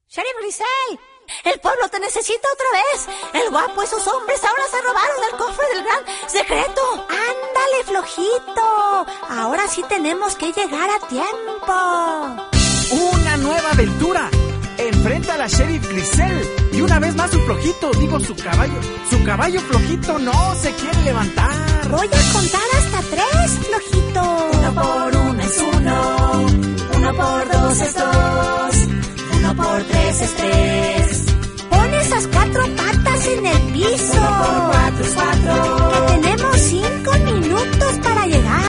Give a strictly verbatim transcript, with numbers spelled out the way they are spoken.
Sheriff Grisel, el pueblo te necesita otra vez. El guapo y sus hombres ahora se robaron el cofre del gran secreto. Ándale, flojito. Ahora sí tenemos que llegar a tiempo. ¡Una nueva aventura! Enfrenta a la Sheriff Grisel. Y una vez más su flojito, digo su caballo. Su caballo flojito no se quiere levantar. Voy a contar hasta tres, flojito. Uno por uno es uno. Uno por dos es dos.